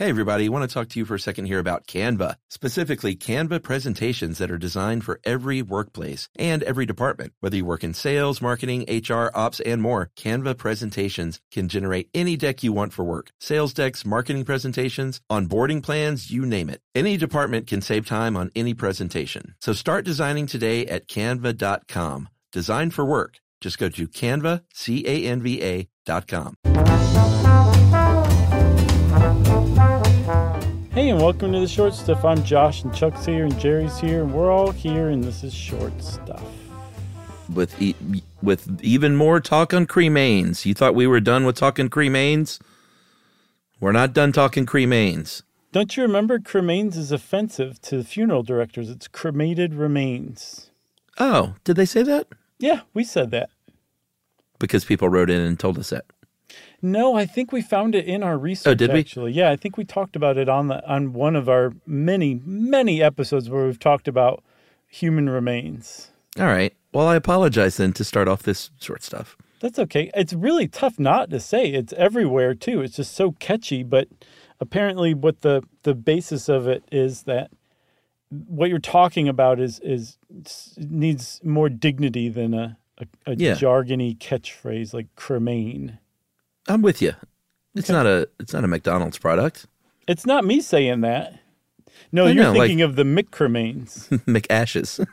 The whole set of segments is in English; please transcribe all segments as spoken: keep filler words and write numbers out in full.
Hey everybody, I want to talk to you for a second here about Canva, specifically Canva presentations that are designed for every workplace and every department. Whether you work in sales, marketing, H R, ops, and more, Canva presentations can generate any deck you want for work. Sales decks, marketing presentations, onboarding plans, you name it. Any department can save time on any presentation. So start designing today at canva dot com. Design for work. Just go to Canva, C A N V A dot com. Hey, and welcome to the Short Stuff. I'm Josh, and Chuck's here, and Jerry's here, and we're all here, and this is Short Stuff. With e- with even more talk on cremains. You thought we were done with talking cremains? We're not done talking cremains. Don't you remember cremains is offensive to funeral directors? It's cremated remains. Oh, did they say that? Yeah, we said that. Because people wrote in and told us that. No, I think we found it in our research. Oh, did we? Actually, yeah, I think we talked about it on the on one of our many, many episodes where we've talked about human remains. All right. Well, I apologize then to start off this short stuff. That's okay. It's really tough not to say. It's everywhere too. It's just so catchy. But apparently, what the the basis of it is that what you're talking about is is needs more dignity than a a, a yeah. jargony catchphrase like cremain. I'm with you. It's Okay. not a it's not a McDonald's product. It's not me saying that. No, I you're know, thinking like- of the McCremains. McAshes.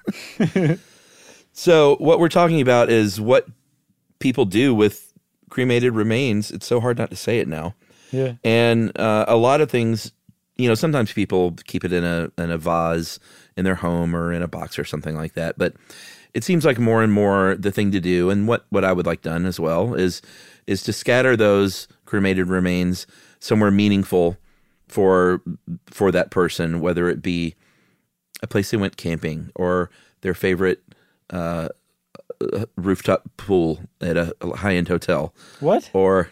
So what we're talking about is what people do with cremated remains. It's so hard not to say it now. Yeah. And uh, a lot of things, you know, sometimes people keep it in a in a vase in their home or in a box or something like that. But it seems like more and more the thing to do, and what, what I would like done as well, is is to scatter those cremated remains somewhere meaningful for for that person, whether it be a place they went camping or their favorite uh, rooftop pool at a high-end hotel. What? Or,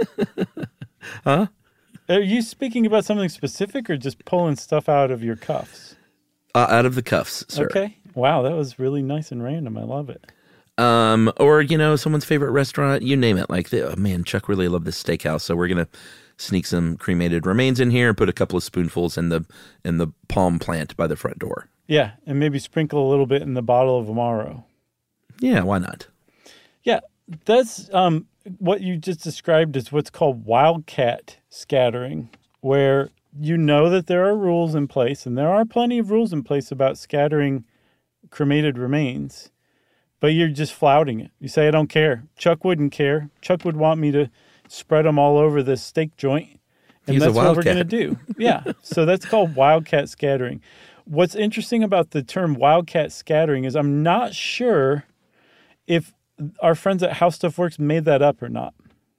huh? Are you speaking about something specific or just pulling stuff out of your cuffs? Uh, out of the cuffs, sir. Okay. Wow, that was really nice and random. I love it. Um, or, you know, someone's favorite restaurant, you name it. Like, oh, man, Chuck really loved this steakhouse, so we're going to sneak some cremated remains in here and put a couple of spoonfuls in the in the palm plant by the front door. Yeah, and maybe sprinkle a little bit in the bottle of Amaro. Yeah, why not? Yeah, that's um, what you just described is what's called wildcat scattering, where you know that there are rules in place, and there are plenty of rules in place about scattering cremated remains, but you're just flouting it. You say, I don't care. Chuck wouldn't care. Chuck would want me to spread them all over this steak joint, and He's a that's what we're going to wildcat. do. Yeah, so that's called wildcat scattering. What's interesting about the term wildcat scattering is I'm not sure if our friends at How Stuff Works made that up or not.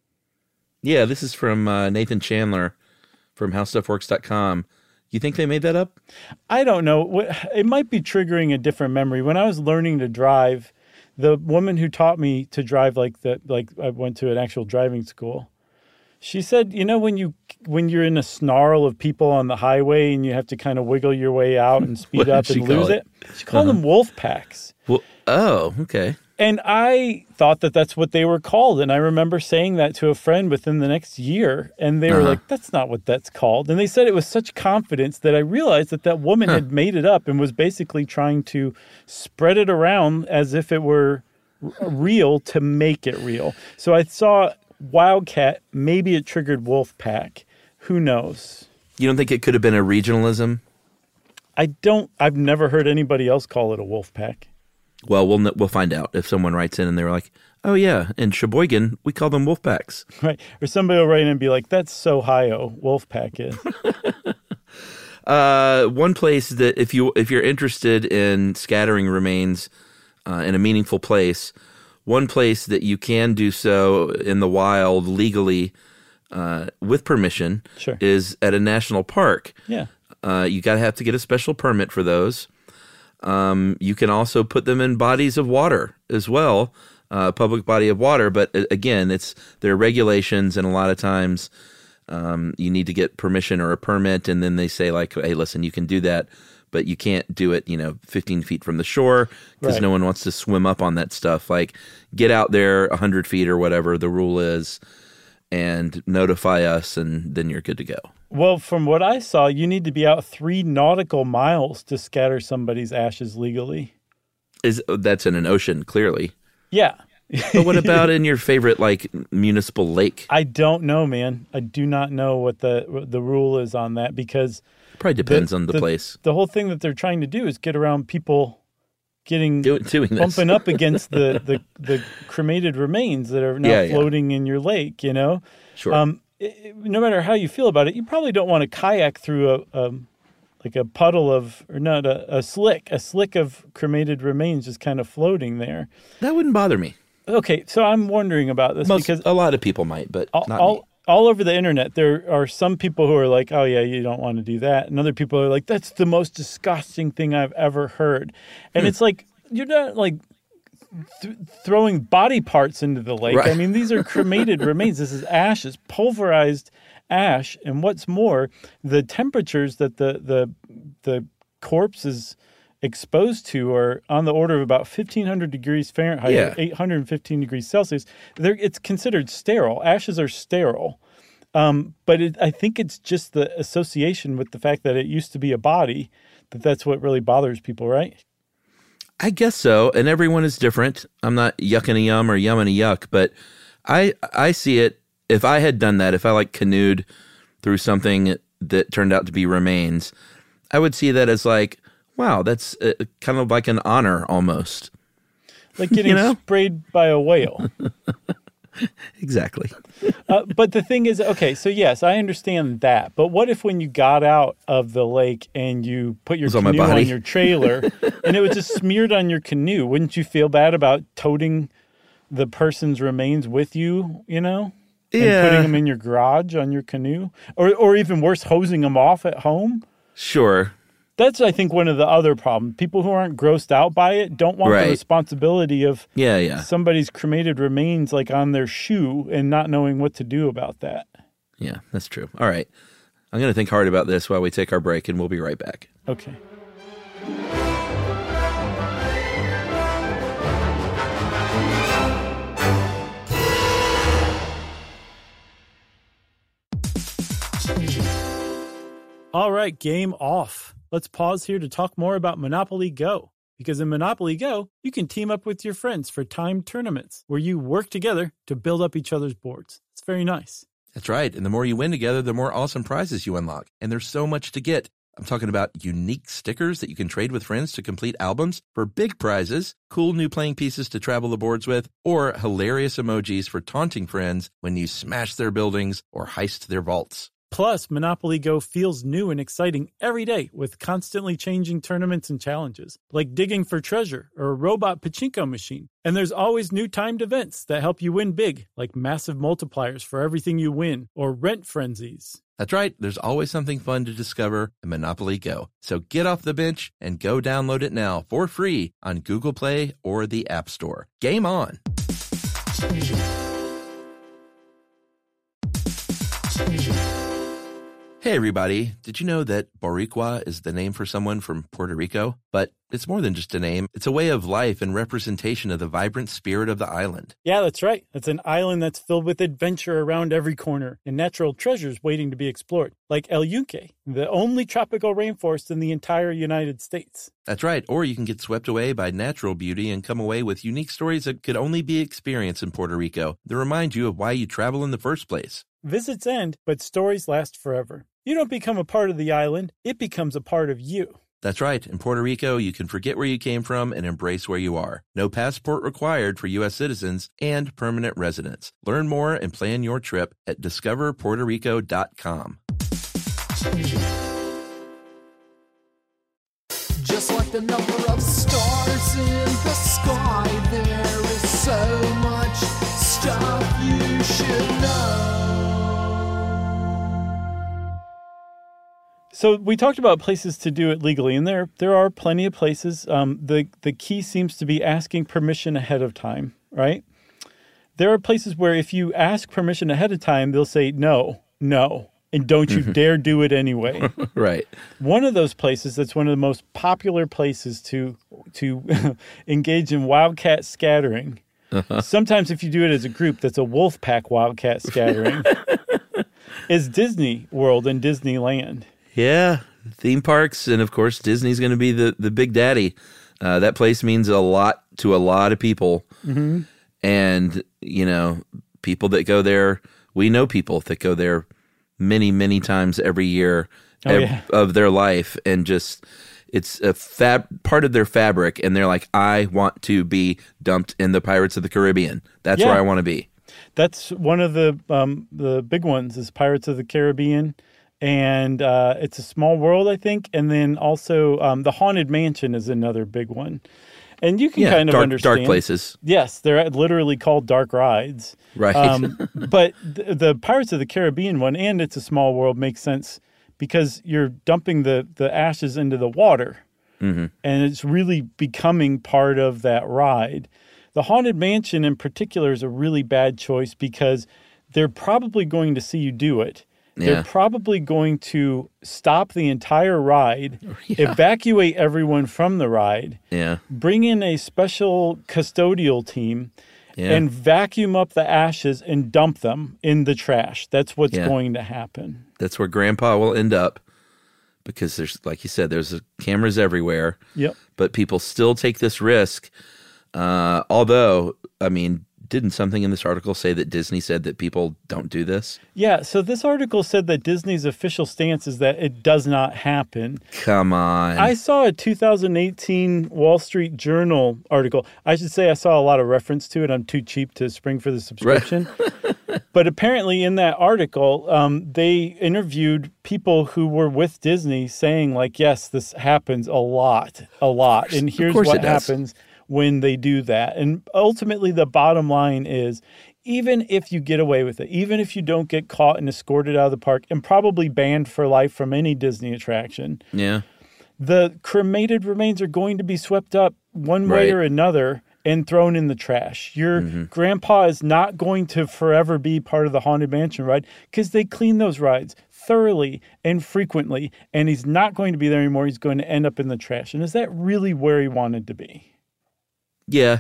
Yeah, this is from uh, Nathan Chandler from how stuff works dot com. You think they made that up? I don't know. What- It might be triggering a different memory. When I was learning to drive, the woman who taught me to drive like that, like I went to an actual driving school, she said, you know, when you when you're in a snarl of people on the highway and you have to kind of wiggle your way out and speed What did up she and call lose it? it, she called Uh-huh. them wolf packs. Well, oh, okay. And I thought that that's what they were called. And I remember saying that to a friend within the next year. And they were Uh-huh. like, that's not what that's called. And they said it with such confidence that I realized that that woman Huh. had made it up and was basically trying to spread it around as if it were r- real to make it real. So I saw wildcat. Maybe it triggered wolf pack. Who knows? You don't think it could have been a regionalism? I don't, I've never heard anybody else call it a wolf pack. Well, we'll we'll find out if someone writes in and they're like, "Oh yeah, in Sheboygan we call them wolf packs." Right. Or somebody will write in and be like, that's so Ohio, wolf pack is. Uh, one place that if you if you're interested in scattering remains uh, in a meaningful place, one place that you can do so in the wild legally uh, with permission Sure. is at a national park. Yeah. Uh, you got to have to get a special permit for those. Um, you can also put them in bodies of water as well, uh, public body of water. But uh, again, it's there are regulations, and a lot of times um, you need to get permission or a permit, and then they say like, "Hey, listen, you can do that, but you can't do it, you know, fifteen feet from the shore because Right. no one wants to swim up on that stuff. Like, get out there a hundred feet or whatever the rule is, and notify us, and then you're good to go." Well, from what I saw, you need to be out three nautical miles to scatter somebody's ashes legally. Is that's in an ocean, clearly. Yeah. But what about in your favorite, like, municipal lake? I don't know, man. I do not know what the what the rule is on that because It probably depends the, on the, the place. The whole thing that they're trying to do is get around people getting Do, doing this. bumping up against the, the, the cremated remains that are now Yeah, yeah. floating in your lake, you know? Sure. Um, it, no matter how you feel about it, you probably don't want to kayak through a, a like a puddle of, or not, a, a slick, a slick of cremated remains just kind of floating there. That wouldn't bother me. Okay, so I'm wondering about this Most, because a lot of people might, but all, not all, me. all over the internet, there are some people who are like, oh, yeah, you don't want to do that. And other people are like, that's the most disgusting thing I've ever heard. And Hmm. it's like, you're not like th- throwing body parts into the lake. Right. I mean, these are cremated remains. This is ashes, pulverized ash. And what's more, the temperatures that the the the corpse is exposed to are on the order of about fifteen hundred degrees Fahrenheit, Yeah. or eight hundred fifteen degrees Celsius. They're, it's considered sterile. Ashes are sterile. Um, but it, I think it's just the association with the fact that it used to be a body that that's what really bothers people, right? I guess so, and everyone is different. I'm not yucking a yum or yumming a yuck, but I I see it. If I had done that, if I like canoed through something that turned out to be remains, I would see that as like, wow, that's uh, kind of like an honor almost. Like getting You know? sprayed by a whale. Exactly. Uh, but the thing is, okay, so yes, I understand that. But what if when you got out of the lake and you put your was on my canoe on, body. your trailer and it was just smeared on your canoe? Wouldn't you feel bad about toting the person's remains with you, you know? And Yeah. putting them in your garage on your canoe? Or, or even worse, hosing them off at home? Sure. That's, I think, one of the other problems. People who aren't grossed out by it don't want Right. the responsibility of Yeah, yeah. somebody's cremated remains like on their shoe and not knowing what to do about that. Yeah, that's true. All right. I'm going to think hard about this while we take our break, and we'll be right back. Okay. All right, game off. Let's pause here to talk more about Monopoly Go. Because in Monopoly Go, you can team up with your friends for timed tournaments where you work together to build up each other's boards. It's very nice. That's right. And the more you win together, the more awesome prizes you unlock. And there's so much to get. I'm talking about unique stickers that you can trade with friends to complete albums for big prizes, cool new playing pieces to travel the boards with, or hilarious emojis for taunting friends when you smash their buildings or heist their vaults. Plus, Monopoly Go feels new and exciting every day with constantly changing tournaments and challenges, like digging for treasure or a robot pachinko machine. And there's always new timed events that help you win big, like massive multipliers for everything you win or rent frenzies. That's right. There's always something fun to discover in Monopoly Go. So get off the bench and go download it now for free on Google Play or the App Store. Game on! Hey everybody, did you know that Boricua is the name for someone from Puerto Rico? But it's more than just a name. It's a way of life and representation of the vibrant spirit of the island. Yeah, that's right. It's an island that's filled with adventure around every corner and natural treasures waiting to be explored, like El Yunque, the only tropical rainforest in the entire United States. That's right. Or you can get swept away by natural beauty and come away with unique stories that could only be experienced in Puerto Rico that remind you of why you travel in the first place. Visits end, but stories last forever. You don't become a part of the island, it becomes a part of you. That's right. In Puerto Rico, you can forget where you came from and embrace where you are. No passport required for U S citizens and permanent residents. Learn more and plan your trip at discover puerto rico dot com. Just like the number of stars in the sky, there is so much stuff you should know. So we talked about places to do it legally, and there there are plenty of places. Um, the the key seems to be asking permission ahead of time, right? There are places where if you ask permission ahead of time, they'll say no, no, and don't you dare do it anyway. Right. One of those places that's one of the most popular places to to engage in wildcat scattering. Uh-huh. Sometimes if you do it as a group, that's a wolf pack wildcat scattering. is Disney World and Disneyland. Yeah, theme parks, and of course Disney's going to be the, the big daddy. Uh, that place means a lot to a lot of people. Mm-hmm. And, you know, people that go there, we know people that go there many, many times every year oh, ev- yeah. of their life, and just it's a fab part of their fabric, and they're like, I want to be dumped in the Pirates of the Caribbean. That's Yeah. where I want to be. That's one of the um, the big ones is Pirates of the Caribbean. And uh, It's a Small World, I think. And then also um, the Haunted Mansion is another big one. And you can Yeah, kind of dark, understand. dark places. Yes, they're literally called dark rides. Right. Um, but the, the Pirates of the Caribbean one and It's a Small World makes sense because you're dumping the, the ashes into the water. Mm-hmm. And it's really becoming part of that ride. The Haunted Mansion in particular is a really bad choice because they're probably going to see you do it. Yeah. They're probably going to stop the entire ride, Yeah. evacuate everyone from the ride, Yeah. bring in a special custodial team, Yeah. and vacuum up the ashes and dump them in the trash. That's what's Yeah. going to happen. That's where Grandpa will end up, because there's, like you said, there's cameras everywhere. Yep. But people still take this risk. Uh, although, I mean, didn't something in this article say that Disney said that people don't do this? Yeah, so this article said that Disney's official stance is that it does not happen. Come on. I saw a two thousand eighteen Wall Street Journal article. I should say I saw a lot of reference to it. I'm too cheap to spring for the subscription. But apparently in that article, um, they interviewed people who were with Disney saying, like, yes, this happens a lot, a lot. And here's course what it does. happens when they do that. And ultimately, the bottom line is, even if you get away with it, even if you don't get caught and escorted out of the park and probably banned for life from any Disney attraction, yeah. the cremated remains are going to be swept up one way Right. or another and thrown in the trash. Your grandpa is not going to forever be part of the Haunted Mansion ride because they clean those rides thoroughly and frequently, and he's not going to be there anymore. He's going to end up in the trash. And is that really where he wanted to be? Yeah.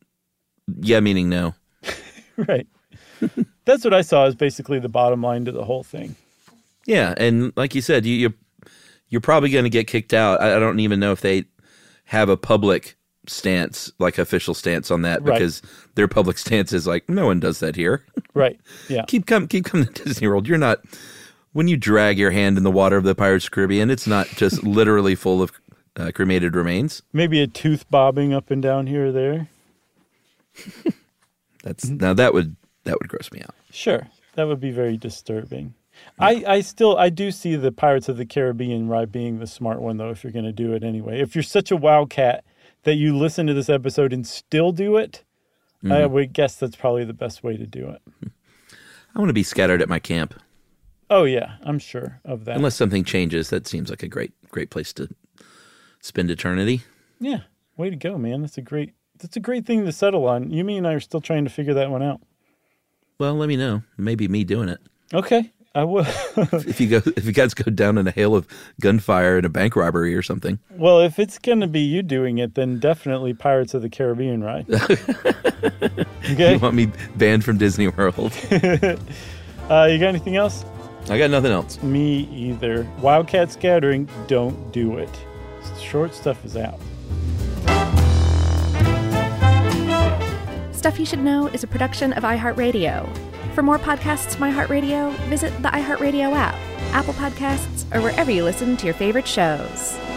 Yeah, meaning no. Right. That's what I saw as basically the bottom line to the whole thing. Yeah, and like you said, you, you're you're probably going to get kicked out. I, I don't even know if they have a public stance, like official stance on that, Right. because their public stance is like, no one does that here. Right. Yeah. keep come keep coming to Disney World. You're not, when you drag your hand in the water of the Pirates of the Caribbean, it's not just literally full of uh, cremated remains. Maybe a tooth bobbing up and down here or there. That's now that would that would gross me out. Sure. That would be very disturbing. I, I still, I do see the Pirates of the Caribbean ride being the smart one, though, if you're going to do it anyway. If you're such a wildcat that you listen to this episode and still do it, mm-hmm. I would guess that's probably the best way to do it. I want to be scattered at my camp. Oh, yeah, I'm sure of that. Unless something changes, that seems like a great great place to spend eternity. Yeah, way to go, man. That's a great, that's a great thing to settle on. You, me, and I are still trying to figure that one out. Well, let me know. Maybe me doing it. Okay, I will. If you go, if you guys go down in a hail of gunfire and a bank robbery or something. Well, if it's going to be you doing it, then definitely Pirates of the Caribbean ride. Okay. You want me banned from Disney World? uh, you got anything else? I got nothing else. Me either. Wildcat Scattering, don't do it. Short stuff is out. Stuff You Should Know is a production of iHeartRadio. For more podcasts from iHeartRadio, visit the iHeartRadio app, Apple Podcasts, or wherever you listen to your favorite shows.